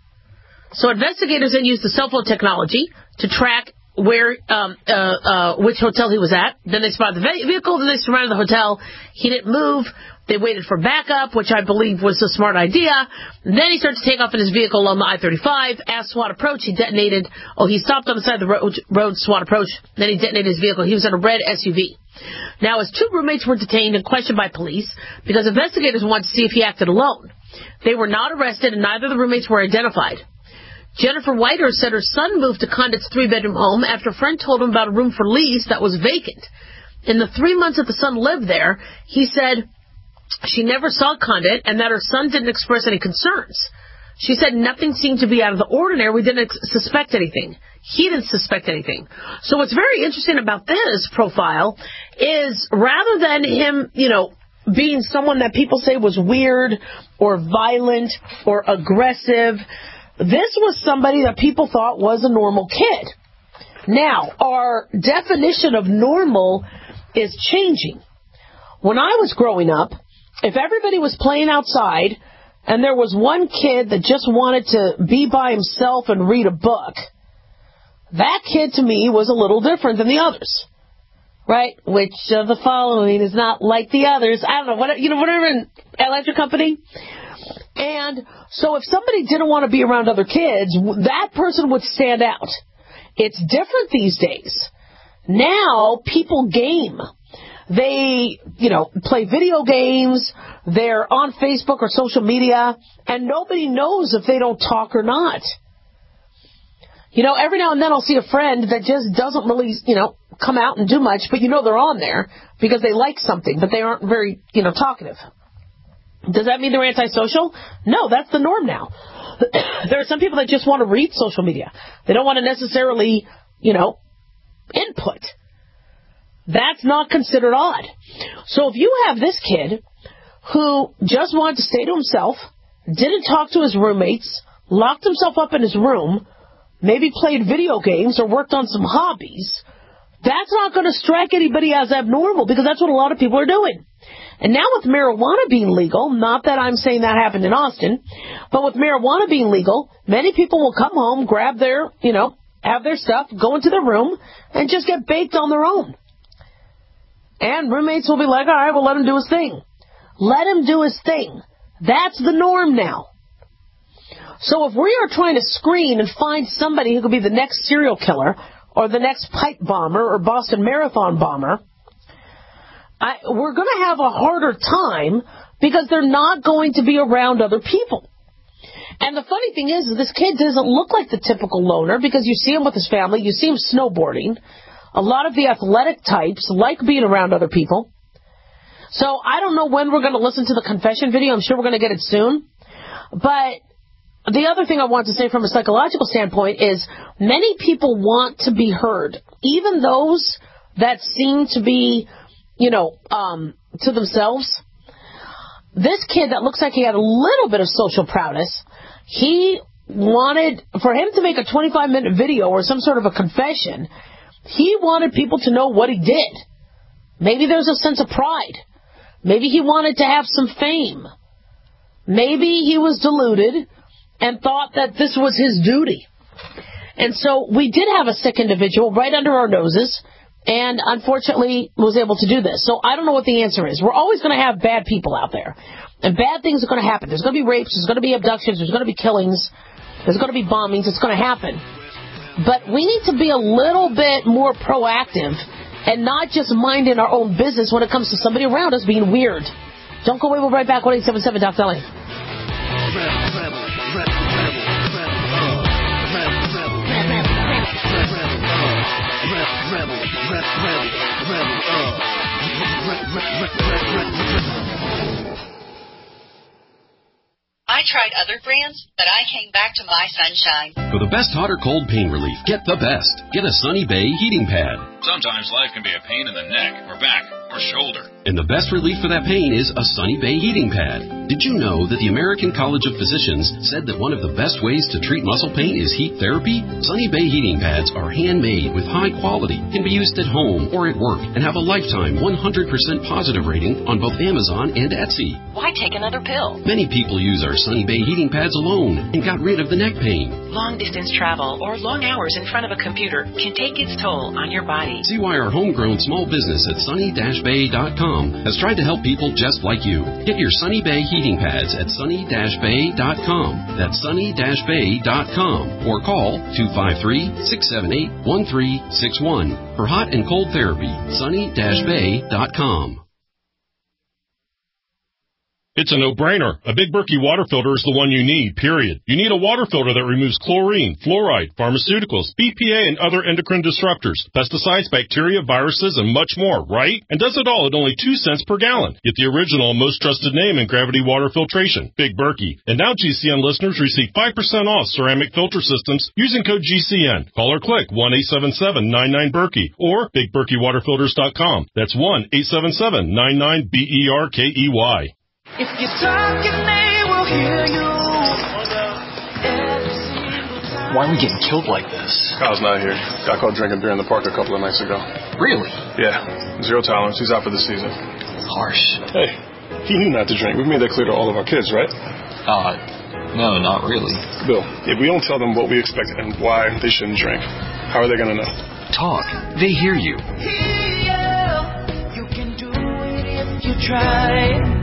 So investigators then used the cell phone technology to track where, um, uh, uh, which hotel he was at. Then they spotted the vehicle, then they surrounded the hotel. He didn't move. They waited for backup, which I believe was a smart idea. Then he started to take off in his vehicle on the I thirty-five. As SWAT approached, he detonated. Oh, he stopped on the side of the road, road SWAT approached. Then he detonated his vehicle. He was in a red S U V. Now, his two roommates were detained and questioned by police because investigators wanted to see if he acted alone. They were not arrested, and neither of the roommates were identified. Jennifer Whiter said her son moved to Condit's three-bedroom home after a friend told him about a room for lease that was vacant. In the three months that the son lived there, he said she never saw Condit and that her son didn't express any concerns. She said nothing seemed to be out of the ordinary. We didn't ex- suspect anything. He didn't suspect anything. So what's very interesting about this profile is rather than him, you know, being someone that people say was weird or violent or aggressive, this was somebody that people thought was a normal kid. Now, our definition of normal is changing. When I was growing up, if everybody was playing outside and there was one kid that just wanted to be by himself and read a book, that kid to me was a little different than the others. Right? Which of the following is not like the others? I don't know. What, you know, whatever in electric company. And so if somebody didn't want to be around other kids, that person would stand out. It's different these days. Now people game. They, you know, play video games. They're on Facebook or social media, and nobody knows if they don't talk or not. You know, every now and then I'll see a friend that just doesn't really, you know, come out and do much, but you know they're on there because they like something, but they aren't very, you know, talkative. Does that mean they're antisocial? No, that's the norm now. There are some people that just want to read social media. They don't want to necessarily, you know, input. That's not considered odd. So if you have this kid who just wanted to stay to himself, didn't talk to his roommates, locked himself up in his room, maybe played video games or worked on some hobbies, that's not going to strike anybody as abnormal because that's what a lot of people are doing. And now with marijuana being legal, not that I'm saying that happened in Austin, but with marijuana being legal, many people will come home, grab their, you know, have their stuff, go into their room, and just get baked on their own. And roommates will be like, all right, well, let him do his thing. Let him do his thing. That's the norm now. So if we are trying to screen and find somebody who could be the next serial killer or the next pipe bomber or Boston Marathon bomber, I, we're going to have a harder time because they're not going to be around other people. And the funny thing is, is this kid doesn't look like the typical loner because you see him with his family, you see him snowboarding. A lot of the athletic types like being around other people. So I don't know when we're going to listen to the confession video. I'm sure we're going to get it soon. But the other thing I want to say from a psychological standpoint is many people want to be heard. Even those that seem to be, you know, um, to themselves. This kid that looks like he had a little bit of social prowess, he wanted, for him to make a twenty-five minute video or some sort of a confession, he wanted people to know what he did. Maybe there's a sense of pride. Maybe he wanted to have some fame. Maybe he was deluded and thought that this was his duty. And so we did have a sick individual right under our noses and unfortunately was able to do this. So I don't know what the answer is. We're always going to have bad people out there. And bad things are going to happen. There's going to be rapes. There's going to be abductions. There's going to be killings. There's going to be bombings. It's going to happen. But we need to be a little bit more proactive and not just minding our own business when it comes to somebody around us being weird. Don't go away. We'll be right back. one eight seven seven Doc Dolly. I tried other brands, but I came back to My Sunshine. For the best hot or cold pain relief, get the best. Get a Sunny Bay heating pad. Sometimes life can be a pain in the neck or back or shoulder. And the best relief for that pain is a Sunny Bay heating pad. Did you know that the American College of Physicians said that one of the best ways to treat muscle pain is heat therapy? Sunny Bay heating pads are handmade with high quality, can be used at home or at work, and have a lifetime one hundred percent positive rating on both Amazon and Etsy. Why take another pill? Many people use our Sunny Bay heating pads alone and got rid of the neck pain. Long distance travel or long hours in front of a computer can take its toll on your body. See why our homegrown small business at sunny dash bay dot com has tried to help people just like you. Get your Sunny Bay heating pads at sunny dash bay dot com. That's sunny dash bay dot com. Or call two five three, six seven eight, one three six one. For hot and cold therapy, sunny dash bay dot com. It's a no-brainer. A Big Berkey water filter is the one you need, period. You need a water filter that removes chlorine, fluoride, pharmaceuticals, B P A, and other endocrine disruptors, pesticides, bacteria, viruses, and much more, right? And does it all at only two cents per gallon. Get the original and most trusted name in gravity water filtration, Big Berkey. And now G C N listeners receive five percent off ceramic filter systems using code G C N. Call or click one eight seven seven nine nine Berkey or big berkey water filters dot com. That's one eight seven seven nine nine B E R K E Y. If you talk, they will hear you. Why are we getting killed like this? Kyle's not here. Got caught drinking beer in the park a couple of nights ago. Really? Yeah. Zero tolerance. He's out for the season. Harsh. Hey, he knew not to drink. We've made that clear to all of our kids, right? Uh, no, not really. Bill, if we don't tell them what we expect and why they shouldn't drink, how are they going to know? Talk. They hear you. You can do it if you try.